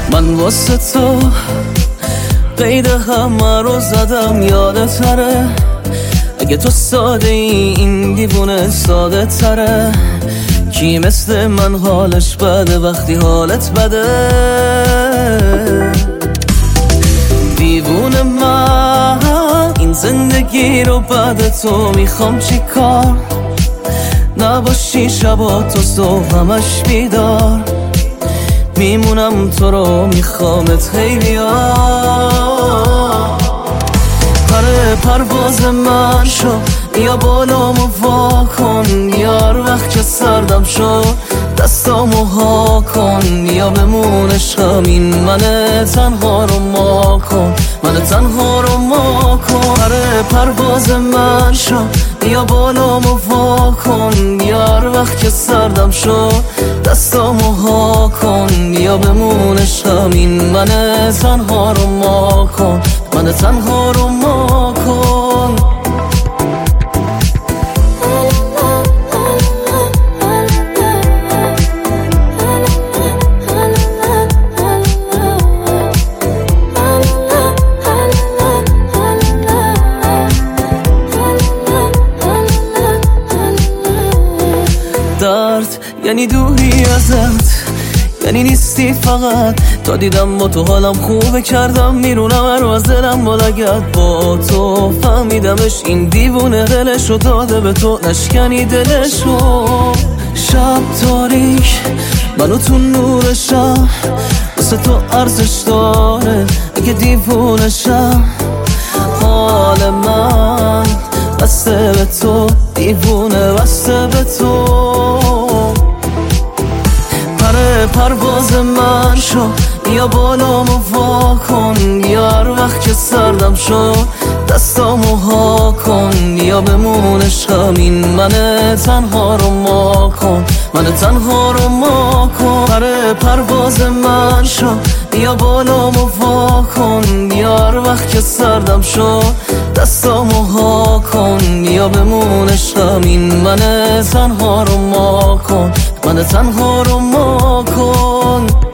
من واسه تو قید همه رو زدم، یادتره اگه تو ساده ای این دیوونه ساده تره. کی مثل من حالش بده وقتی حالت بده؟ دیوونه من این زندگی رو بعد تو میخوام چی کار؟ نباشی شبا تو صبح همش بیدار، میمونم تو رو میخوامت خیلی پره پرواز من شو، یا بالامو وا کن یار وقت که سردم شو، دستامو ها کن یا بمون عشقم این من تنها رو ما کن، من تنها رو ما کن. پره پرواز من شو، یا بالامو وا کن یار وقت که سردم شو، دستامو ها کن یا بمون عشقم این من تنها رو ما کن، من تنها رو ما کن. درد یعنی دوری ازت، یعنی نیستی فقط. تا دیدم با تو حالم خوبه کردم میرونم هر از دلم بالگرد. با تو فهمیدمش این دیوونه دلشو داده به تو، نشکنی دلشو. شب تاریک منو تو نورشم، واسه تو ارزش داره اگه دیوونشم. حال من بسته به تو، دیوونه بسته به تو. پره پرواز من شو، یا بالامو وا کن یار وقت که سردم شو، دستامو ها کن یا بمون عشقم این من تنها رو ما کن، من تنها رو ما کن. پره پرواز من شو، یا بالامو وا کن یار وقت که سردم شو، دستامو ها کن یا بمون عشقم این من تنها رو ما کن، من تنها رو ما کن.